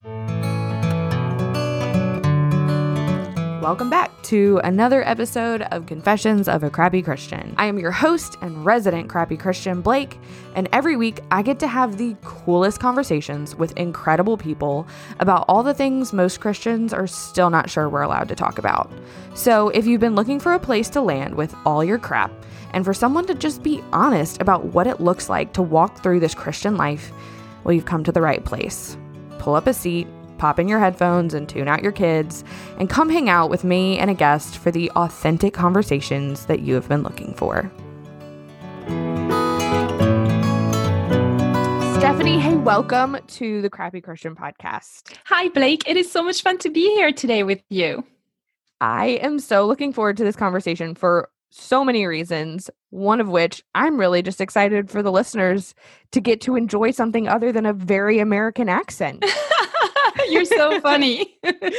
Welcome back to another episode of Confessions of a Crappy Christian. I am your host and resident crappy Christian, Blake, and every week I get to have the coolest conversations with incredible people about all the things most Christians are still not sure we're allowed to talk about. So if you've been looking for a place to land with all your crap, and for someone to just be honest about what it looks like to walk through this Christian life, well, you've come to the right place. Pull up a seat, pop in your headphones and tune out your kids, and come hang out with me and a guest for the authentic conversations that you have been looking for. Stephanie, hey, welcome to the Crappy Christian Podcast. Hi, Blake. It is so much fun to be here today with you. I am so looking forward to this conversation for so many reasons, one of which I'm really just excited for the listeners to get to enjoy something other than a very American accent. You're so funny.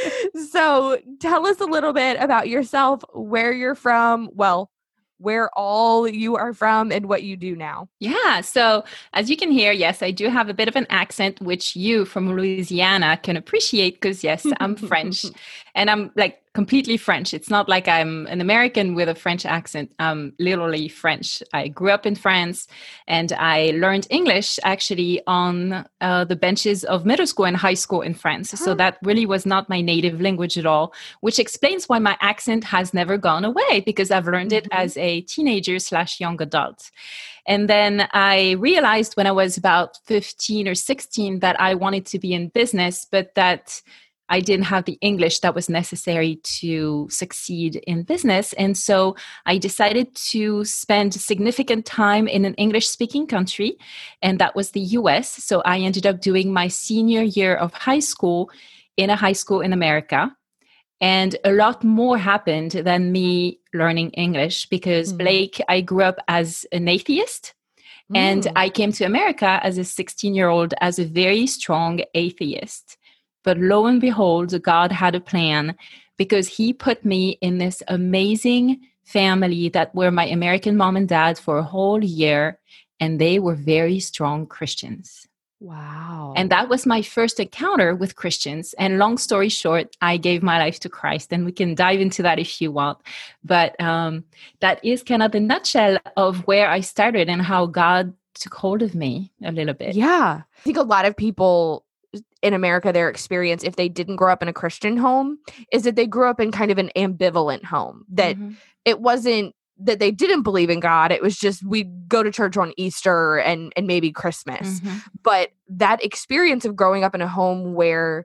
So tell us a little bit about yourself, where you're from, well, where all you are from and what you do now. Yeah. So as you can hear, yes, I do have a bit of an accent, which you from Louisiana can appreciate because, yes, I'm French and I'm like completely French. It's not like I'm an American with a French accent. I'm literally French. I grew up in France and I learned English actually on the benches of middle school and high school in France. So that really was not my native language at all, which explains why my accent has never gone away because I've learned it as a teenager / young adult. And then I realized when I was about 15 or 16 that I wanted to be in business, but that I didn't have the English that was necessary to succeed in business. And so I decided to spend significant time in an English-speaking country, and that was the US. So I ended up doing my senior year of high school in a high school in America. And a lot more happened than me learning English because, Blake, I grew up as an atheist. And I came to America as a 16-year-old as a very strong atheist. But lo and behold, God had a plan because he put me in this amazing family that were my American mom and dad for a whole year, and they were very strong Christians. Wow. And that was my first encounter with Christians. And long story short, I gave my life to Christ, and we can dive into that if you want. But that is kind of the nutshell of where I started and how God took hold of me a little bit. Yeah. I think a lot of people in America, their experience, if they didn't grow up in a Christian home, is that they grew up in kind of an ambivalent home, that it wasn't that they didn't believe in God. It was just we go to church on Easter and maybe Christmas. But that experience of growing up in a home where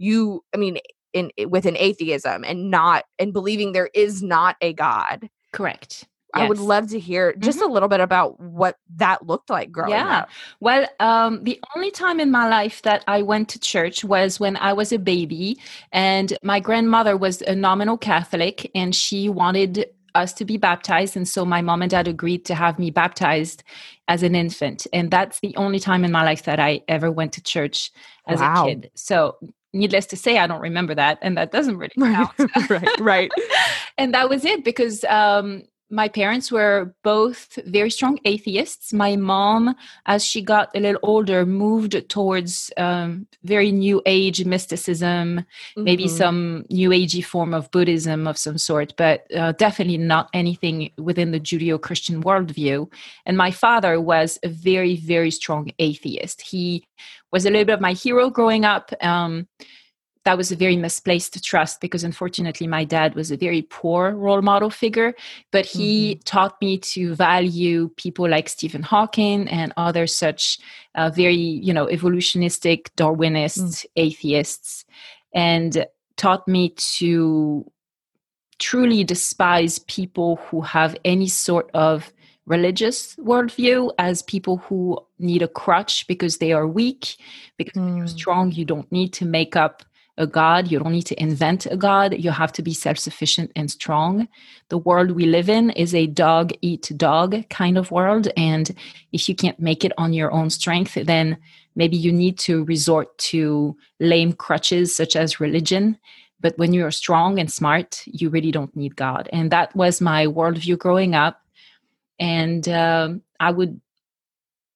with an atheism and believing there is not a God. Correct. I would love to hear just a little bit about what that looked like growing up. Well, the only time in my life that I went to church was when I was a baby, and my grandmother was a nominal Catholic, and she wanted us to be baptized. And so my mom and dad agreed to have me baptized as an infant. And that's the only time in my life that I ever went to church as a kid. So needless to say, I don't remember that. And that doesn't really count. Right. And that was it because my parents were both very strong atheists. My mom, as she got a little older, moved towards very new age mysticism, maybe some new agey form of Buddhism of some sort, but definitely not anything within the Judeo-Christian worldview. And my father was a very, very strong atheist. He was a little bit of my hero growing up. That was a very misplaced trust because unfortunately my dad was a very poor role model figure, but he taught me to value people like Stephen Hawking and other such very, evolutionistic Darwinist atheists, and taught me to truly despise people who have any sort of religious worldview as people who need a crutch because they are weak, because when you're strong, you don't need to make up a God. You don't need to invent a God. You have to be self-sufficient and strong. The world we live in is a dog eat dog kind of world. And if you can't make it on your own strength, then maybe you need to resort to lame crutches such as religion. But when you're strong and smart, you really don't need God. And that was my worldview growing up. And I would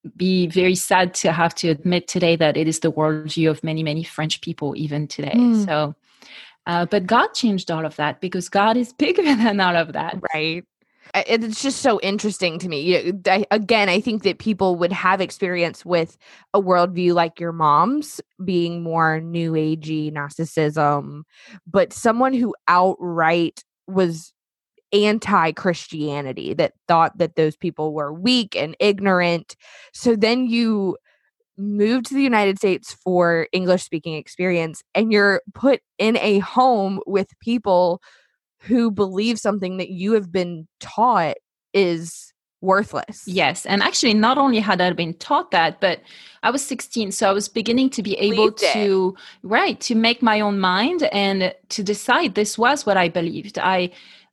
be very sad to have to admit today that it is the worldview of many, many French people even today. So, but God changed all of that because God is bigger than all of that. Right. It's just so interesting to me. I think that people would have experience with a worldview like your mom's, being more new agey Gnosticism, but someone who outright was anti-Christianity, that thought that those people were weak and ignorant. So then you move to the United States for English speaking experience, and you're put in a home with people who believe something that you have been taught is worthless. Yes. And actually, not only had I been taught that, but I was 16. So I was beginning to be able to make my own mind and to decide this was what I believed. I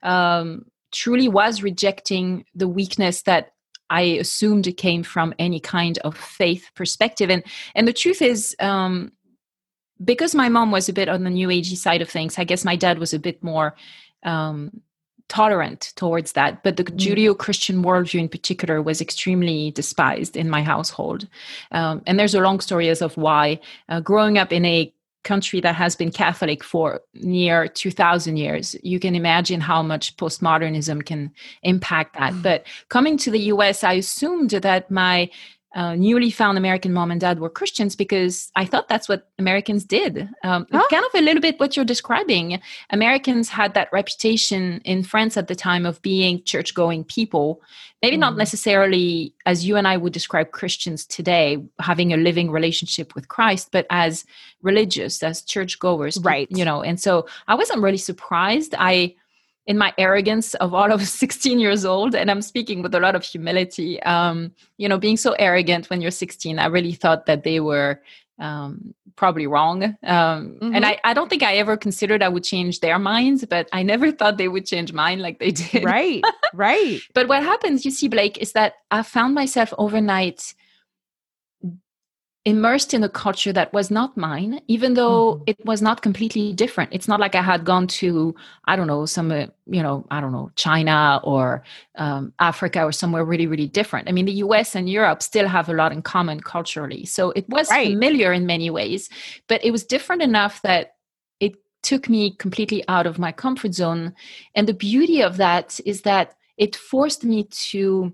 truly was rejecting the weakness that I assumed came from any kind of faith perspective. And the truth is, because my mom was a bit on the new agey side of things, I guess my dad was a bit more tolerant towards that, but the Judeo-Christian worldview in particular was extremely despised in my household. And there's a long story as of why. Growing up in a country that has been Catholic for near 2,000 years, you can imagine how much postmodernism can impact that. But coming to the US, I assumed that my newly found American mom and dad were Christians because I thought that's what Americans did. Kind of a little bit what you're describing. Americans had that reputation in France at the time of being church-going people. Maybe not necessarily as you and I would describe Christians today, having a living relationship with Christ, but as religious, as churchgoers. Right. And so I wasn't really surprised. In my arrogance of all of 16 years old, and I'm speaking with a lot of humility, being so arrogant when you're 16, I really thought that they were probably wrong. And I don't think I ever considered I would change their minds, but I never thought they would change mine like they did. Right. But what happens, you see, Blake, is that I found myself overnight immersed in a culture that was not mine, even though it was not completely different. It's not like I had gone to, China or Africa or somewhere really, really different. I mean, the US and Europe still have a lot in common culturally. So it was familiar in many ways, but it was different enough that it took me completely out of my comfort zone. And the beauty of that is that it forced me to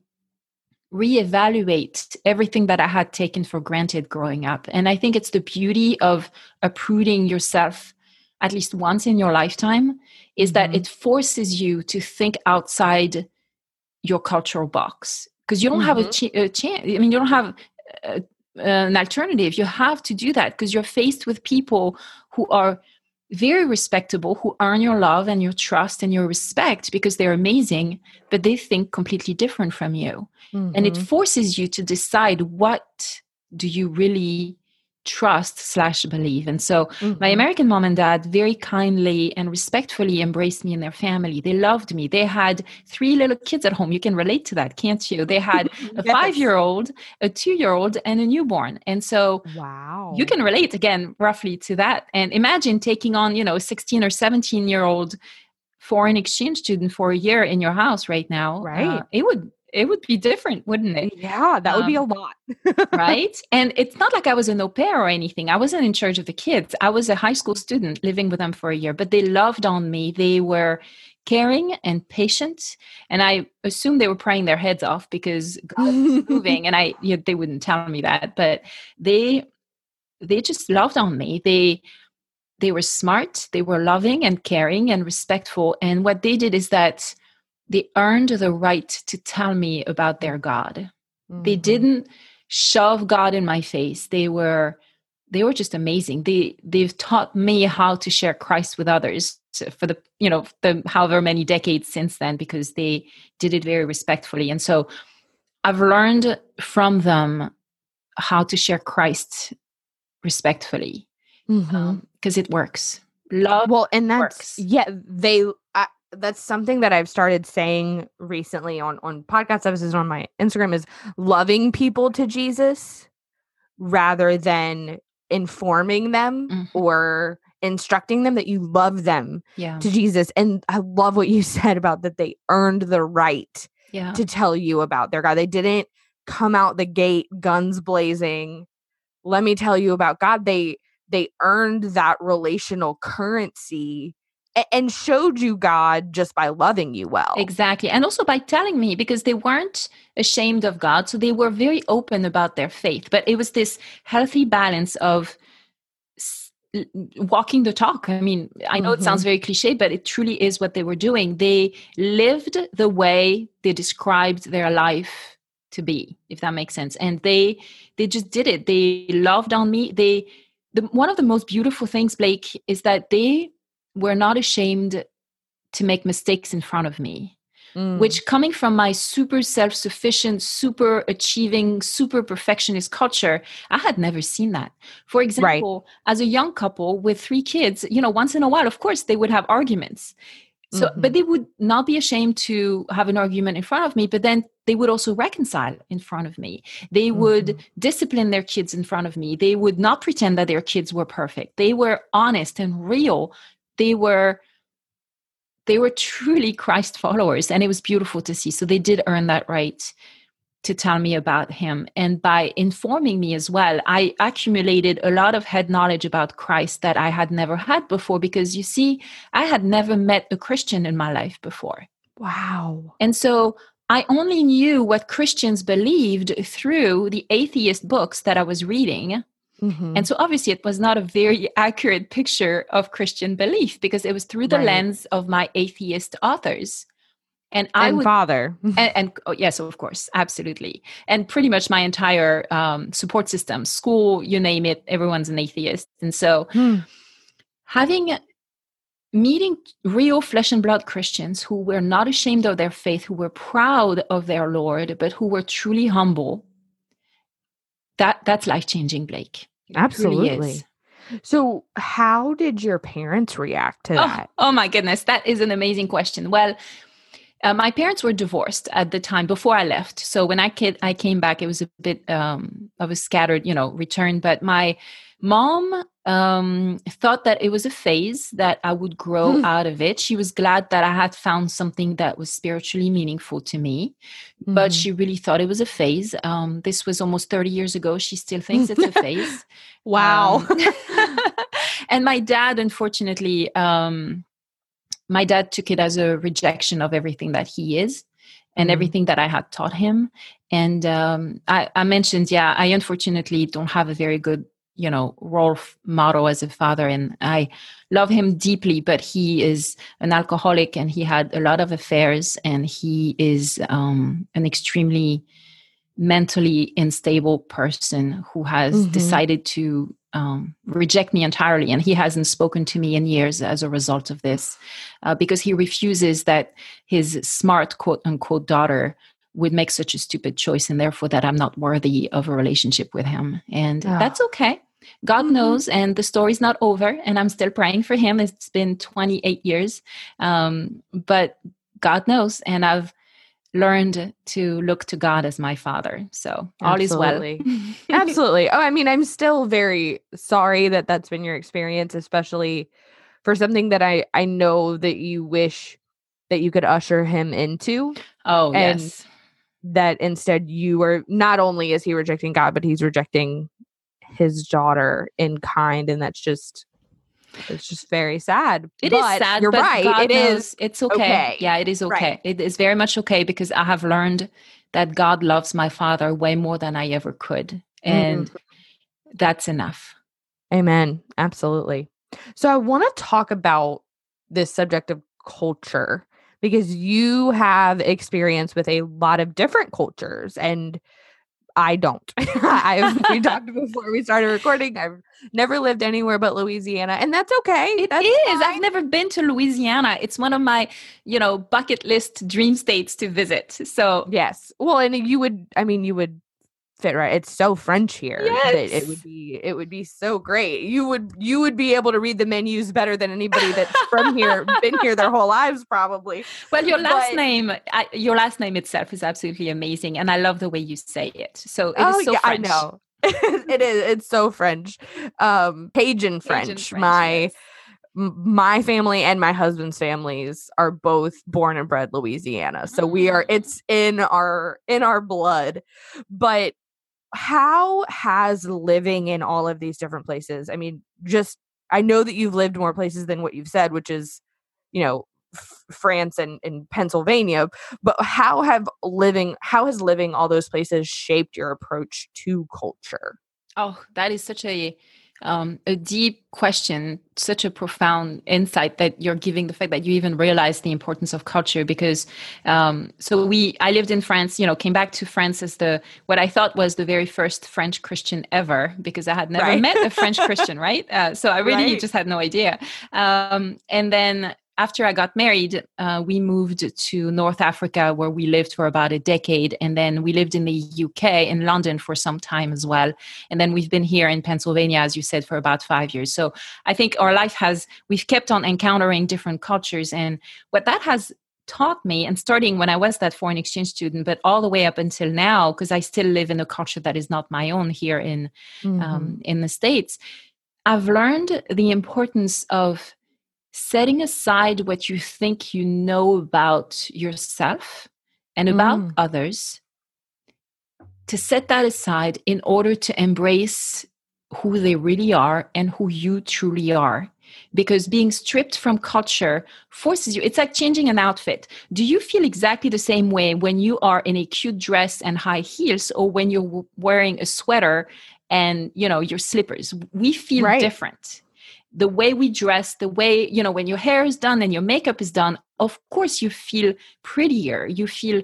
reevaluate everything that I had taken for granted growing up. And I think it's the beauty of uprooting yourself at least once in your lifetime is that it forces you to think outside your cultural box, because you don't have a chance. I mean, you don't have an alternative. You have to do that because you're faced with people who are very respectable, who earn your love and your trust and your respect because they're amazing, but they think completely different from you. And it forces you to decide, what do you really trust/believe? And so my American mom and dad very kindly and respectfully embraced me and their family. They loved me. They had 3 little kids at home. You can relate to that, can't you? They had a 5-year-old, a 2-year-old, and a newborn. And so you can relate again roughly to that. And imagine taking on, a 16 or 17-year-old foreign exchange student for a year in your house right now. Right. It would be different, wouldn't it? Yeah, that would be a lot. Right? And it's not like I was an au pair or anything. I wasn't in charge of the kids. I was a high school student living with them for a year, but they loved on me. They were caring and patient. And I assume they were praying their heads off because God was moving. And they wouldn't tell me that, but they just loved on me. They were smart. They were loving and caring and respectful. And what they did is that they earned the right to tell me about their God. They didn't shove God in my face. They were just amazing. They've taught me how to share Christ with others for the however many decades since then, because they did it very respectfully. And so I've learned from them how to share Christ respectfully, because it works. Love works. That's something that I've started saying recently on podcast episodes on my Instagram, is loving people to Jesus rather than informing them or instructing them, that you love them to Jesus. And I love what you said about that they earned the right to tell you about their God. They didn't come out the gate, guns blazing. Let me tell you about God. They earned that relational currency and showed you God just by loving you well. Exactly. And also by telling me, because they weren't ashamed of God. So they were very open about their faith. But it was this healthy balance of walking the talk. I mean, I know it sounds very cliche, but it truly is what they were doing. They lived the way they described their life to be, if that makes sense. And they just did it. They loved on me. One of the most beautiful things, Blake, is that they were not ashamed to make mistakes in front of me. Which, coming from my super self-sufficient, super achieving, super perfectionist culture, I had never seen that. For example, as a young couple with 3 kids, once in a while, of course, they would have arguments. So, but they would not be ashamed to have an argument in front of me, but then they would also reconcile in front of me. They would discipline their kids in front of me. They would not pretend that their kids were perfect. They were honest and real. They were truly Christ followers, and it was beautiful to see. So they did earn that right to tell me about him. And by informing me as well, I accumulated a lot of head knowledge about Christ that I had never had before, because you see, I had never met a Christian in my life before. Wow. And so I only knew what Christians believed through the atheist books that I was reading. And so obviously it was not a very accurate picture of Christian belief, because it was through the lens of my atheist authors. And father. and oh, yes, of course, absolutely. And pretty much my entire support system, school, you name it, everyone's an atheist. And so meeting real flesh and blood Christians who were not ashamed of their faith, who were proud of their Lord, but who were truly humble, that's life-changing, Blake. Absolutely. Really. So how did your parents react to that? Oh my goodness. That is an amazing question. Well, my parents were divorced at the time before I left. So when I came back, it was a bit of a scattered, return. But my mom thought that it was a phase, that I would grow out of it. She was glad that I had found something that was spiritually meaningful to me, but she really thought it was a phase. This was almost 30 years ago. She still thinks it's a phase. Wow. And my dad, unfortunately, my dad took it as a rejection of everything that he is and everything that I had taught him. And I mentioned, I unfortunately don't have a very good role model as a father, and I love him deeply, but he is an alcoholic and he had a lot of affairs, and he is an extremely mentally unstable person who has decided to reject me entirely, and he hasn't spoken to me in years as a result of this, because he refuses that his smart, quote unquote, daughter would make such a stupid choice, and therefore that I'm not worthy of a relationship with him. And that's okay. God knows, and the story's not over, and I'm still praying for him. It's been 28 years, but God knows, and I've learned to look to God as my father. So all is well. Absolutely. Oh, I mean, I'm still very sorry that that's been your experience, especially for something that I know that you wish that you could usher him into. Oh, and yes. That instead you were, not only is he rejecting God, but he's rejecting his daughter in kind. And it's just very sad. It is sad. You're but right. God It knows is. It's okay. Yeah, it is okay. Right. It is very much okay, because I have learned that God loves my father way more than I ever could. And that's enough. Amen. Absolutely. So I want to talk about this subject of culture, because you have experience with a lot of different cultures and I don't. We talked before we started recording. I've never lived anywhere but Louisiana, and that's okay. That's fine. Fine. I've never been to Louisiana. It's one of my, bucket list dream states to visit. So yes. Well, and you would fit right. It's so French here that it would be so great. You would be able to read the menus better than anybody that's from here, been here their whole lives probably. Well, your last name itself is absolutely amazing, and I love the way you say it. So it is so French. I know. It is. It's so French. Cajun French. Yes. my family and my husband's families are both born and bred Louisiana. So it's in our blood. But how has living in all of these different places, I mean, I know that you've lived more places than what you've said, which is, France and Pennsylvania, but how has living all those places shaped your approach to culture? Oh, that is such a deep question, such a profound insight that you're giving, the fact that you even realize the importance of culture. Because I lived in France, came back to France as what I thought was the very first French Christian ever, because I had never met a French Christian, right? So I really just had no idea. And then after I got married, we moved to North Africa, where we lived for about a decade. And then we lived in the UK, in London, for some time as well. And then we've been here in Pennsylvania, as you said, for about 5 years. So I think our life we've kept on encountering different cultures. And what that has taught me, and starting when I was that foreign exchange student, but all the way up until now, because I still live in a culture that is not my own here in the States, I've learned the importance of setting aside what you think you know about yourself and about others, to set that aside in order to embrace who they really are and who you truly are. Because being stripped from culture forces you. It's like changing an outfit. Do you feel exactly the same way when you are in a cute dress and high heels, or when you're wearing a sweater and, your slippers? We feel different. The way we dress, the way, when your hair is done and your makeup is done, of course you feel prettier. You feel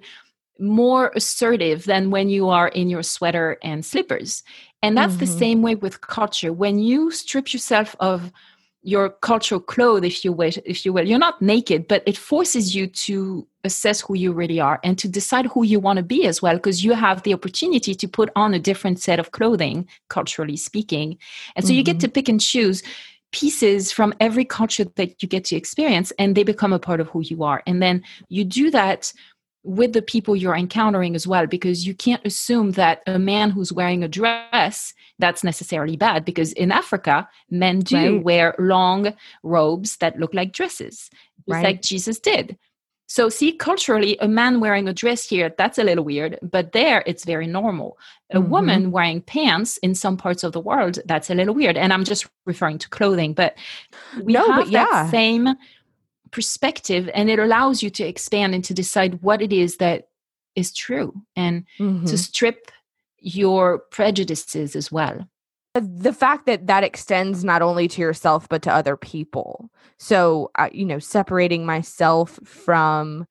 more assertive than when you are in your sweater and slippers. And that's the same way with culture. When you strip yourself of your cultural clothes, if you will, you're not naked, but it forces you to assess who you really are and to decide who you want to be as well, because you have the opportunity to put on a different set of clothing, culturally speaking. And so you get to pick and choose pieces from every culture that you get to experience, and they become a part of who you are. And then you do that with the people you're encountering as well, because you can't assume that a man who's wearing a dress, that's necessarily bad, because in Africa, men do wear long robes that look like dresses, just like Jesus did. So see, culturally, a man wearing a dress here, that's a little weird, but there it's very normal. A woman wearing pants in some parts of the world, that's a little weird. And I'm just referring to clothing, but we have that same perspective, and it allows you to expand and to decide what it is that is true, and to strip your prejudices as well. The fact that extends not only to yourself, but to other people. So, separating myself from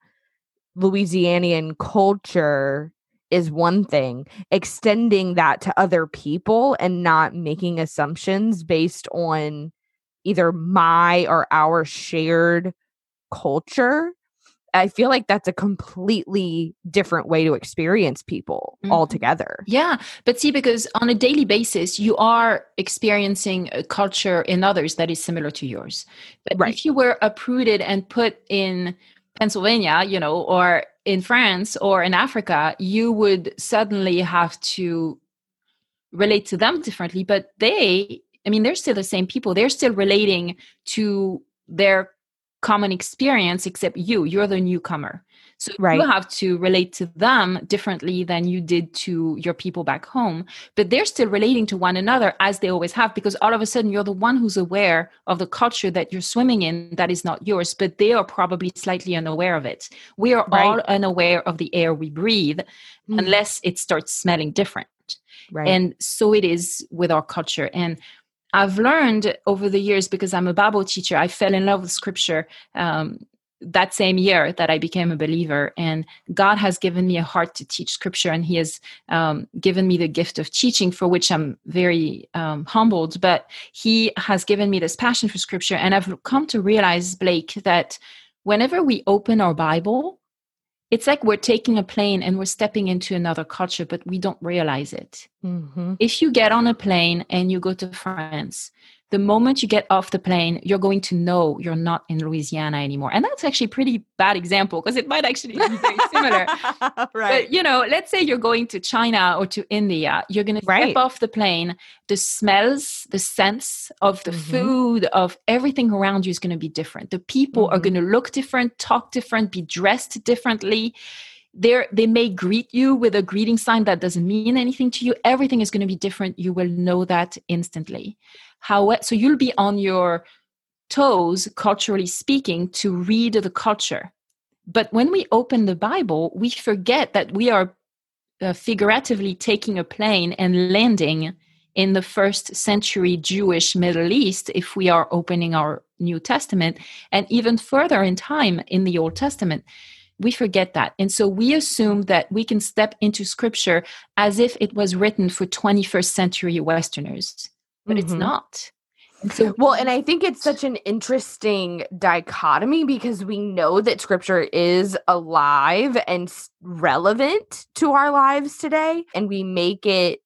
Louisianian culture is one thing. Extending that to other people and not making assumptions based on either my or our shared culture, I feel like that's a completely different way to experience people altogether. Yeah. But see, because on a daily basis, you are experiencing a culture in others that is similar to yours. But if you were uprooted and put in Pennsylvania, or in France or in Africa, you would suddenly have to relate to them differently. But they're still the same people. They're still relating to their common experience, except you're the newcomer. So you have to relate to them differently than you did to your people back home. But they're still relating to one another, as they always have, because all of a sudden you're the one who's aware of the culture that you're swimming in that is not yours, but they are probably slightly unaware of it. We are all unaware of the air we breathe unless it starts smelling different. And so it is with our culture. And I've learned over the years, because I'm a Bible teacher, I fell in love with scripture that same year that I became a believer. And God has given me a heart to teach scripture, and he has given me the gift of teaching, for which I'm very humbled. But he has given me this passion for scripture. And I've come to realize, Blake, that whenever we open our Bible, it's like we're taking a plane and we're stepping into another culture, but we don't realize it. If you get on a plane and you go to France, the moment you get off the plane, you're going to know you're not in Louisiana anymore. And that's actually a pretty bad example because it might actually be very similar. Right. But, let's say you're going to China or to India, you're going to step off the plane. The smells, the scents of the food, of everything around you is going to be different. The people are going to look different, talk different, be dressed differently. They may greet you with a greeting sign that doesn't mean anything to you. Everything is going to be different. You will know that instantly. So you'll be on your toes, culturally speaking, to read the culture. But when we open the Bible, we forget that we are figuratively taking a plane and landing in the first century Jewish Middle East if we are opening our New Testament, and even further in time in the Old Testament. We forget that. And so we assume that we can step into scripture as if it was written for 21st century Westerners, but it's not. And so, and I think it's such an interesting dichotomy because we know that scripture is alive and relevant to our lives today. And we make it,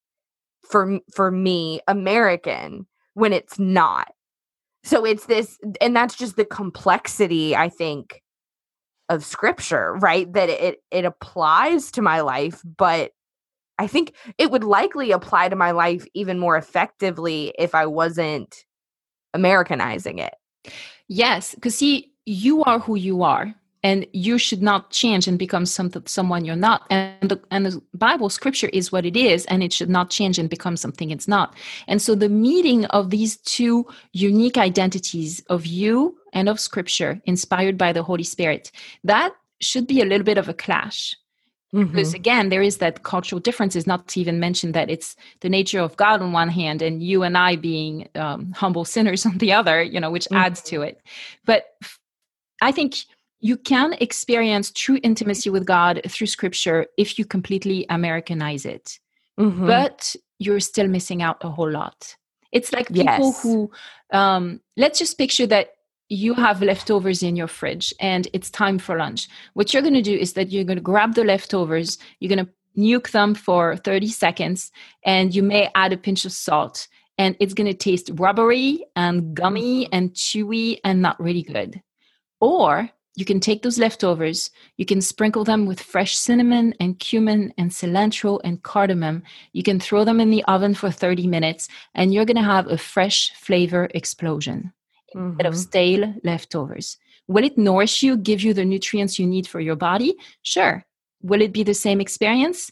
for me, American when it's not. So it's this, and that's just the complexity, I think, of scripture, right? That it applies to my life, but I think it would likely apply to my life even more effectively if I wasn't Americanizing it. Yes, because see, you are who you are, and you should not change and become someone you're not. And the Bible scripture is what it is, and it should not change and become something it's not. And so the meeting of these two unique identities of you and of scripture inspired by the Holy Spirit, that should be a little bit of a clash. Because again, there is that cultural differences, not to even mention that it's the nature of God on one hand and you and I being humble sinners on the other, which adds to it. But I think you can experience true intimacy with God through scripture if you completely Americanize it. But you're still missing out a whole lot. It's like people who, let's just picture that you have leftovers in your fridge and it's time for lunch. What you're going to do is that you're going to grab the leftovers, you're going to nuke them for 30 seconds, and you may add a pinch of salt, and it's going to taste rubbery and gummy and chewy and not really good. Or you can take those leftovers, you can sprinkle them with fresh cinnamon and cumin and cilantro and cardamom. You can throw them in the oven for 30 minutes, and you're going to have a fresh flavor explosion instead of stale leftovers. Will it nourish you, give you the nutrients you need for your body? Sure. Will it be the same experience?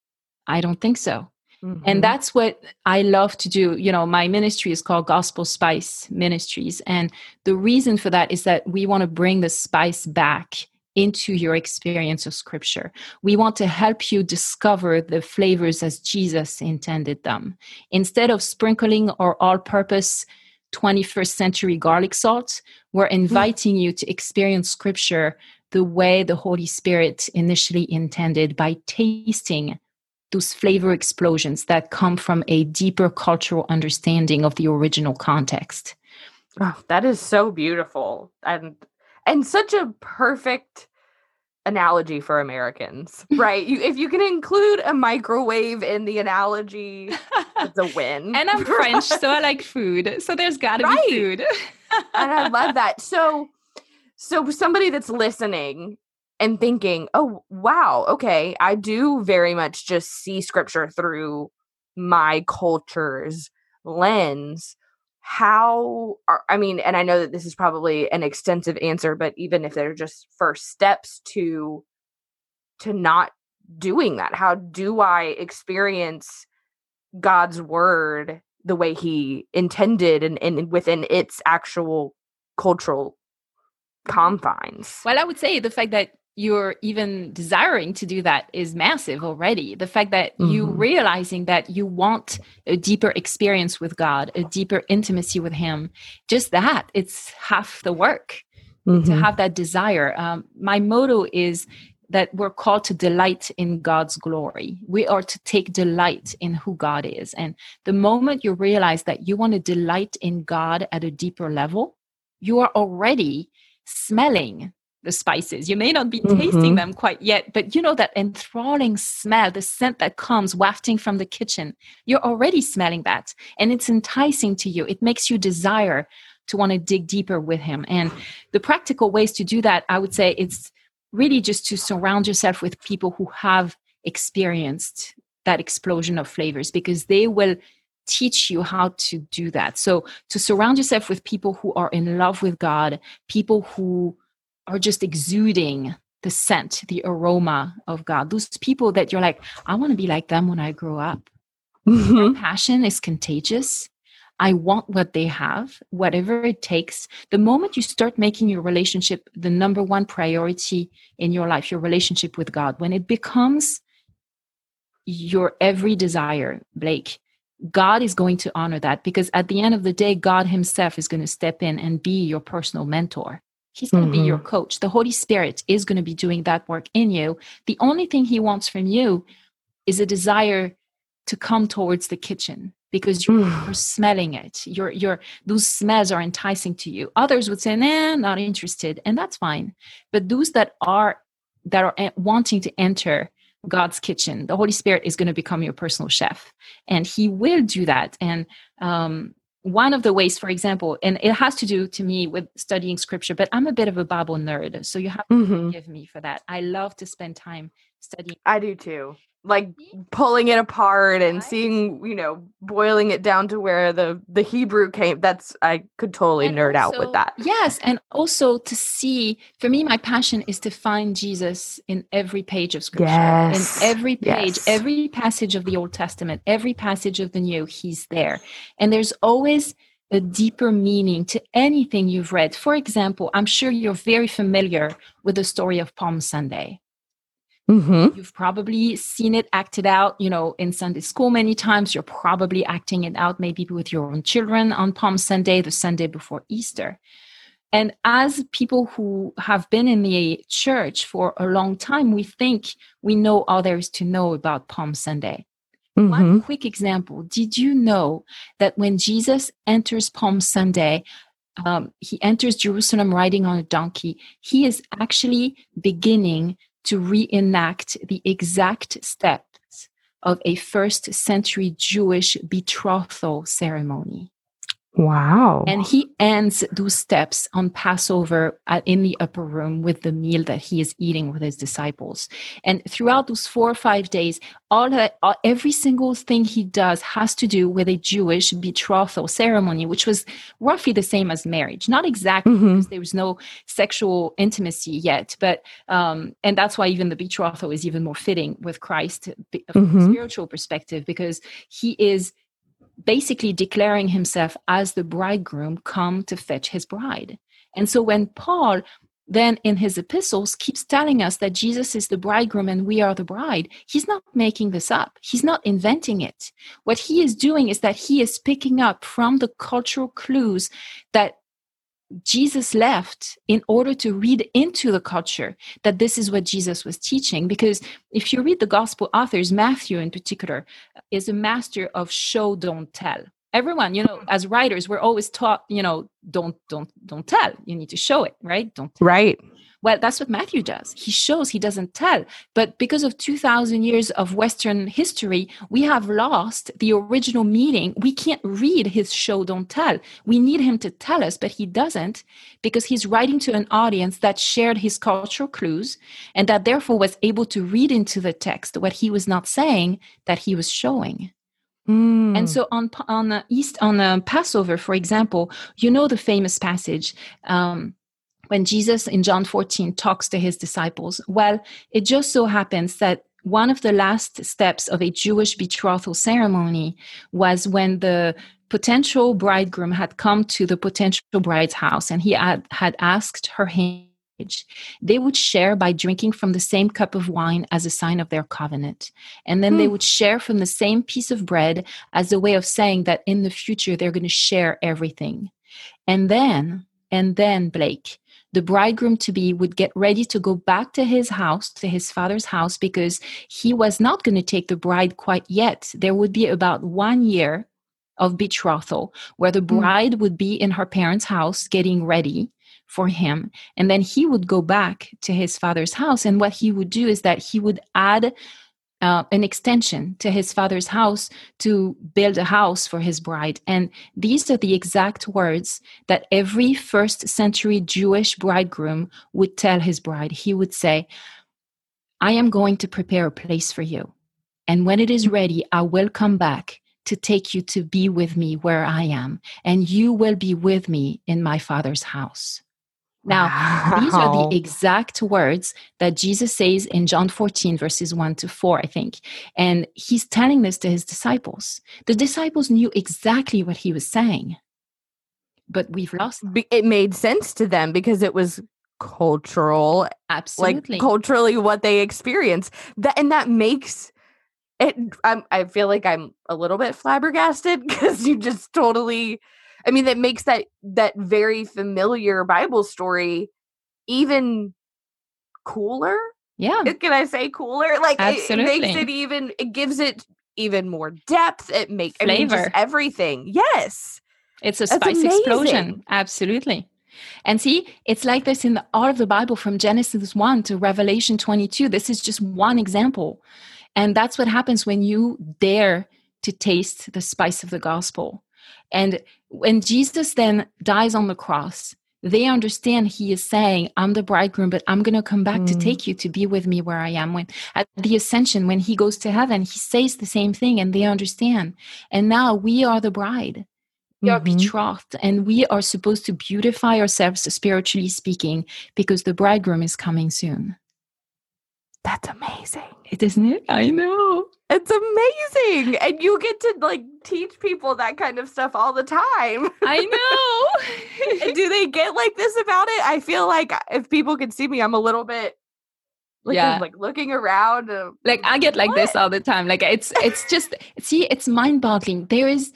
I don't think so. And that's what I love to do. My ministry is called Gospel Spice Ministries. And the reason for that is that we want to bring the spice back into your experience of scripture. We want to help you discover the flavors as Jesus intended them. Instead of sprinkling or all-purpose 21st century garlic salt, we're inviting you to experience scripture the way the Holy Spirit initially intended, by tasting those flavor explosions that come from a deeper cultural understanding of the original context. Oh, that is so beautiful. And such a perfect analogy for Americans, right? If you can include a microwave in the analogy, it's a win. And I'm French, so I like food. So there's got to be food. And I love that. So somebody that's listening and thinking, oh, wow, okay, I do very much just see scripture through my culture's lens. And I know that this is probably an extensive answer, but even if they're just first steps to not doing that, how do I experience God's word the way he intended and within its actual cultural confines? Well, I would say the fact that you're even desiring to do that is massive already. The fact that you realizing that you want a deeper experience with God, a deeper intimacy with him, just that, it's half the work to have that desire. My motto is that we're called to delight in God's glory. We are to take delight in who God is. And the moment you realize that you want to delight in God at a deeper level, you are already smelling the spices. You may not be tasting them quite yet, but you know that enthralling smell, the scent that comes wafting from the kitchen, you're already smelling that. And it's enticing to you. It makes you desire to want to dig deeper with him. And the practical ways to do that, I would say it's really just to surround yourself with people who have experienced that explosion of flavors, because they will teach you how to do that. So to surround yourself with people who are in love with God, people who are just exuding the scent, the aroma of God, those people that you're like, I want to be like them when I grow up. Their passion is contagious. I want what they have, whatever it takes. The moment you start making your relationship the number one priority in your life, your relationship with God, when it becomes your every desire, Blake, God is going to honor that, because at the end of the day, God himself is going to step in and be your personal mentor. He's going to be your coach. The Holy Spirit is going to be doing that work in you. The only thing he wants from you is a desire to come towards the kitchen, because you're smelling it. Those smells are enticing to you. Others would say, nah, not interested. And that's fine. But those that are wanting to enter God's kitchen, the Holy Spirit is going to become your personal chef, and he will do that. And one of the ways, for example, and it has to do to me with studying scripture, but I'm a bit of a Bible nerd, so you have to forgive me for that. I love to spend time studying. I do too. Like pulling it apart and seeing, boiling it down to where the Hebrew came. I could totally nerd out with that. Yes. And also to see, for me, my passion is to find Jesus in every page of scripture. Yes. In every page, every passage of the Old Testament, every passage of the New, he's there. And there's always a deeper meaning to anything you've read. For example, I'm sure you're very familiar with the story of Palm Sunday. You've probably seen it acted out, in Sunday school many times. You're probably acting it out maybe with your own children on Palm Sunday, the Sunday before Easter. And as people who have been in the church for a long time, we think we know all there is to know about Palm Sunday. One quick example. Did you know that when Jesus enters Palm Sunday, he enters Jerusalem riding on a donkey? He is actually beginning to reenact the exact steps of a first century Jewish betrothal ceremony. Wow. And he ends those steps on Passover in the upper room with the meal that he is eating with his disciples. And throughout those 4 or 5 days, every single thing he does has to do with a Jewish betrothal ceremony, which was roughly the same as marriage. Not exactly, because there was no sexual intimacy yet, but and that's why even the betrothal is even more fitting with Christ from a spiritual perspective, because he is basically declaring himself as the bridegroom come to fetch his bride. And so when Paul then in his epistles keeps telling us that Jesus is the bridegroom and we are the bride, he's not making this up. He's not inventing it. What he is doing is that he is picking up from the cultural clues that Jesus left in order to read into the culture that this is what Jesus was teaching. Because if you read the gospel authors, Matthew in particular is a master of show, don't tell. Everyone, as writers, we're always taught, don't tell. You need to show it, right? Don't tell. Right. Well, that's what Matthew does. He shows, he doesn't tell. But because of 2,000 years of Western history, we have lost the original meaning. We can't read his show, don't tell. We need him to tell us, but he doesn't, because he's writing to an audience that shared his cultural clues and that therefore was able to read into the text what he was not saying, that he was showing. And so on Passover, for example, the famous passage, when Jesus in John 14 talks to his disciples. Well, it just so happens that one of the last steps of a Jewish betrothal ceremony was when the potential bridegroom had come to the potential bride's house and he had asked her hand. They would share by drinking from the same cup of wine as a sign of their covenant. And then they would share from the same piece of bread as a way of saying that in the future, they're going to share everything. And then Blake, the bridegroom-to-be would get ready to go back to his house, to his father's house, because he was not going to take the bride quite yet. There would be about 1 year of betrothal where the bride would be in her parents' house getting ready for him. And then he would go back to his father's house. And what he would do is that he would add an extension to his father's house to build a house for his bride. And these are the exact words that every first century Jewish bridegroom would tell his bride. He would say, I am going to prepare a place for you. And when it is ready, I will come back to take you to be with me where I am. And you will be with me in my father's house. Now, these are the exact words that Jesus says in John 14, verses 1-4, I think. And he's telling this to his disciples. The disciples knew exactly what he was saying, but we've lost them. It made sense to them because it was cultural. Absolutely. Like culturally what they experience. And that makes it, I feel like I'm a little bit flabbergasted because you just totally... I mean, that makes that very familiar Bible story even cooler. Yeah. Can I say cooler? Like, absolutely. It gives it even more depth. It makes flavor. Just everything. Yes. It's a spice explosion. Absolutely. And see, it's like this in all of the Bible from Genesis 1 to Revelation 22. This is just one example. And that's what happens when you dare to taste the spice of the gospel. And when Jesus then dies on the cross, they understand he is saying, I'm the bridegroom, but I'm going to come back to take you to be with me where I am. When at the ascension, when he goes to heaven, he says the same thing and they understand. And now we are the bride. We are betrothed and we are supposed to beautify ourselves, spiritually speaking, because the bridegroom is coming soon. That's amazing. Isn't it? I know. It's amazing. And you get to like teach people that kind of stuff all the time. I know. And do they get like this about it? I feel like if people can see me, I'm a little bit like, I'm like looking around. Like I get like this all the time. Like it's just, see, it's mind boggling. There is,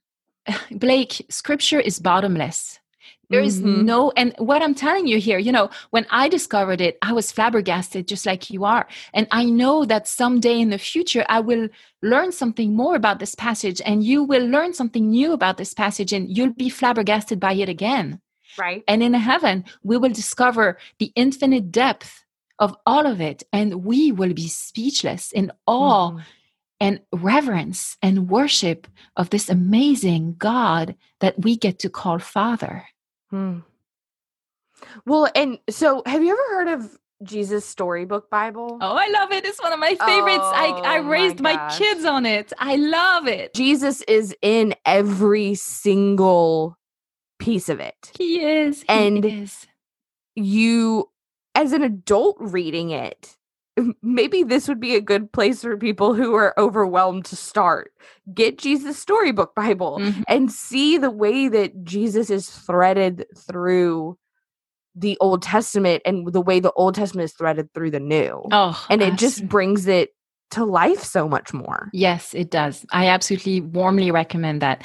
Blake, scripture is bottomless. There is no, and what I'm telling you here, you know, when I discovered it, I was flabbergasted just like you are. And I know that someday in the future, I will learn something more about this passage and you will learn something new about this passage and you'll be flabbergasted by it again. Right. And in heaven, we will discover the infinite depth of all of it. And we will be speechless in awe and reverence and worship of this amazing God that we get to call Father. Well, and so have you ever heard of Jesus Storybook Bible? Oh, I love it. It's one of my favorites. I raised my kids on it. I love it. Jesus is in every single piece of it. He is. You, as an adult reading it, maybe this would be a good place for people who are overwhelmed to start. Get Jesus Storybook Bible and see the way that Jesus is threaded through the Old Testament and the way the Old Testament is threaded through the New. And it just brings it to life so much more. Yes, it does. I absolutely warmly recommend that.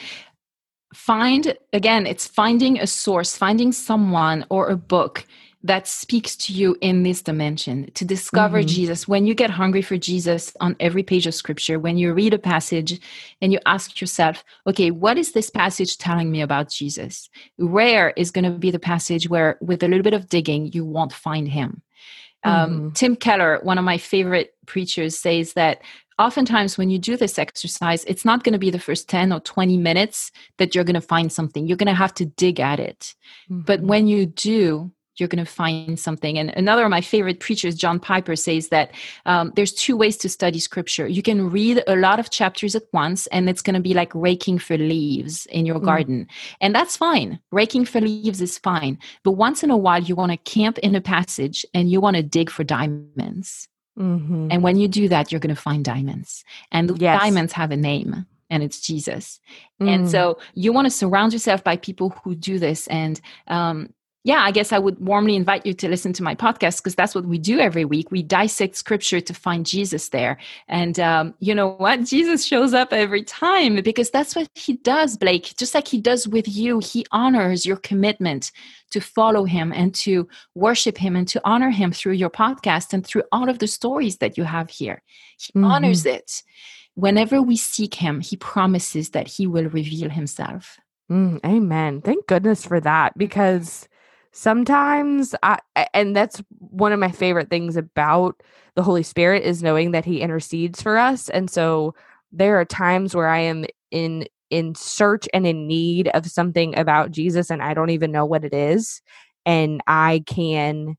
It's finding a source, finding someone or a book that speaks to you in this dimension to discover Jesus. When you get hungry for Jesus on every page of scripture, when you read a passage and you ask yourself, okay, what is this passage telling me about Jesus? Rare is going to be the passage where with a little bit of digging, you won't find him. Tim Keller, one of my favorite preachers, says that oftentimes when you do this exercise, it's not going to be the first 10 or 20 minutes that you're going to find something. You're going to have to dig at it. But when you do, you're going to find something. And another of my favorite preachers, John Piper, says that there's two ways to study scripture. You can read a lot of chapters at once, and it's going to be like raking for leaves in your garden. And that's fine. Raking for leaves is fine. But once in a while, you want to camp in a passage and you want to dig for diamonds. And when you do that, you're going to find diamonds. And the diamonds have a name. And it's Jesus. And so you want to surround yourself by people who do this. And I guess I would warmly invite you to listen to my podcast because that's what we do every week. We dissect scripture to find Jesus there. And you know what? Jesus shows up every time because that's what he does, Blake. Just like he does with you, he honors your commitment to follow him and to worship him and to honor him through your podcast and through all of the stories that you have here. He honors it. Whenever we seek him, he promises that he will reveal himself. Amen. Thank goodness for that because sometimes and that's one of my favorite things about the Holy Spirit is knowing that he intercedes for us. And so there are times where I am in search and in need of something about Jesus and I don't even know what it is. And I can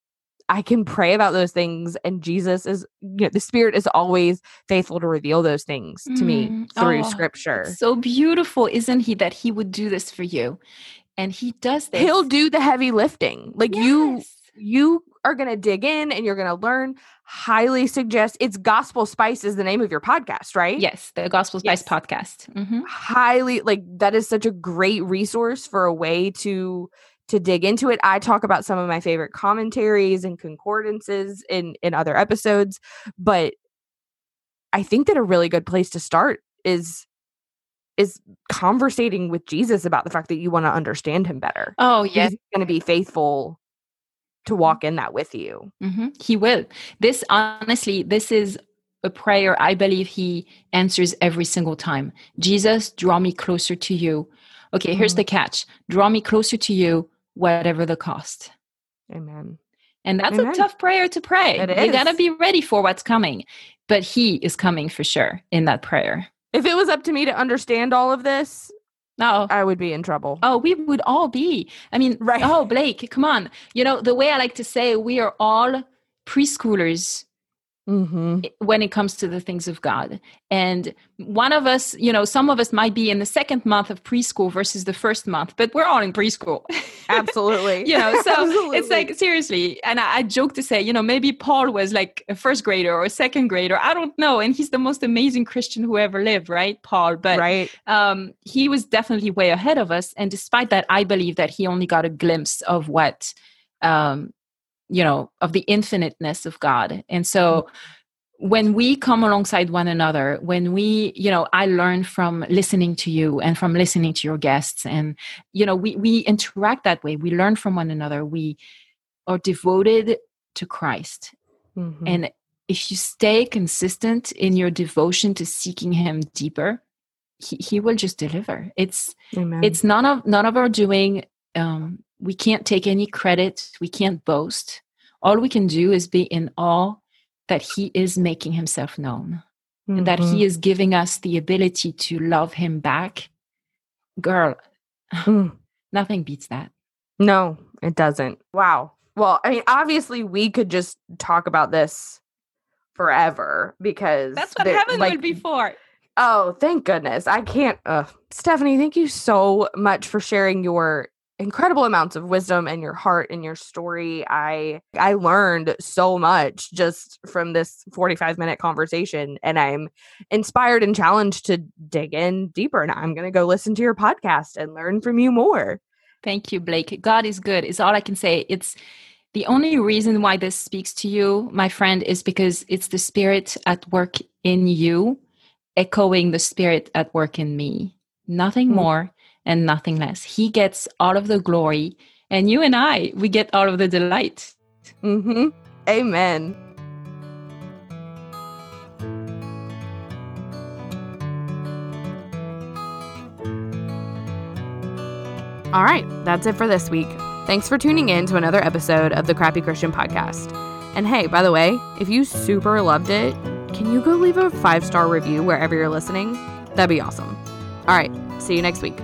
pray about those things, and Jesus is, the Spirit is always faithful to reveal those things to me through Scripture. It's so beautiful, isn't he, that he would do this for you? And he does this. He'll do the heavy lifting. Like you are going to dig in and you're going to learn. Highly suggest it's Gospel Spice is the name of your podcast, right? Yes. The Gospel Spice podcast. Mm-hmm. Highly, like that is such a great resource for a way to dig into it. I talk about some of my favorite commentaries and concordances in other episodes, but I think that a really good place to start is conversating with Jesus about the fact that you want to understand him better. Oh, yes. He's going to be faithful to walk in that with you. Mm-hmm. He will. This is a prayer I believe he answers every single time. Jesus, draw me closer to you. Okay, here's the catch. Draw me closer to you, whatever the cost. Amen. And that's a tough prayer to pray. You got to be ready for what's coming. But he is coming for sure in that prayer. If it was up to me to understand all of this, no, I would be in trouble. Oh, we would all be. I mean, right. Oh, Blake, come on. The way I like to say, we are all preschoolers when it comes to the things of God. And one of us, some of us might be in the second month of preschool versus the first month, but we're all in preschool. Absolutely. So Absolutely. It's like, seriously. And I joke to say, maybe Paul was like a first grader or a second grader. I don't know. And he's the most amazing Christian who ever lived, right? Paul. But right. He was definitely way ahead of us. And despite that, I believe that he only got a glimpse of what, of the infiniteness of God. And so when we come alongside one another, when we, I learn from listening to you and from listening to your guests, and, we interact that way. We learn from one another. We are devoted to Christ. Mm-hmm. And if you stay consistent in your devotion to seeking him deeper, he will just deliver. It's none of our doing. We can't take any credit. We can't boast. All we can do is be in awe that he is making himself known, and that he is giving us the ability to love him back. Girl, nothing beats that. No, it doesn't. Wow. Well, I mean, obviously we could just talk about this forever because that's what heaven would be for. Oh, thank goodness. I can't. Stephanie, thank you so much for sharing your incredible amounts of wisdom and your heart and your story. I learned so much just from this 45-minute conversation, and I'm inspired and challenged to dig in deeper. And I'm going to go listen to your podcast and learn from you more. Thank you, Blake. God is good. It's all I can say. It's the only reason why this speaks to you, my friend, is because it's the Spirit at work in you, echoing the Spirit at work in me. Nothing more and nothing less. He gets all of the glory, and you and I, we get all of the delight. Amen. All right, that's it for this week. Thanks for tuning in to another episode of the Crappy Christian Podcast. And hey, by the way, if you super loved it, can you go leave a 5-star review wherever you're listening? That'd be awesome. All right, see you next week.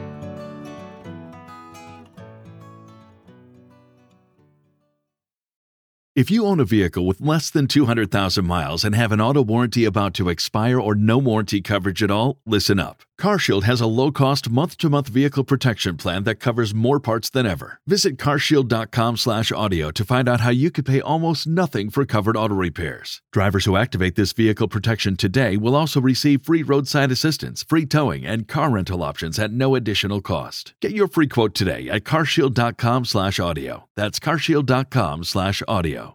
If you own a vehicle with less than 200,000 miles and have an auto warranty about to expire or no warranty coverage at all, listen up. CarShield has a low-cost month-to-month vehicle protection plan that covers more parts than ever. Visit carshield.com/audio to find out how you could pay almost nothing for covered auto repairs. Drivers who activate this vehicle protection today will also receive free roadside assistance, free towing, and car rental options at no additional cost. Get your free quote today at carshield.com/audio. That's carshield.com/audio.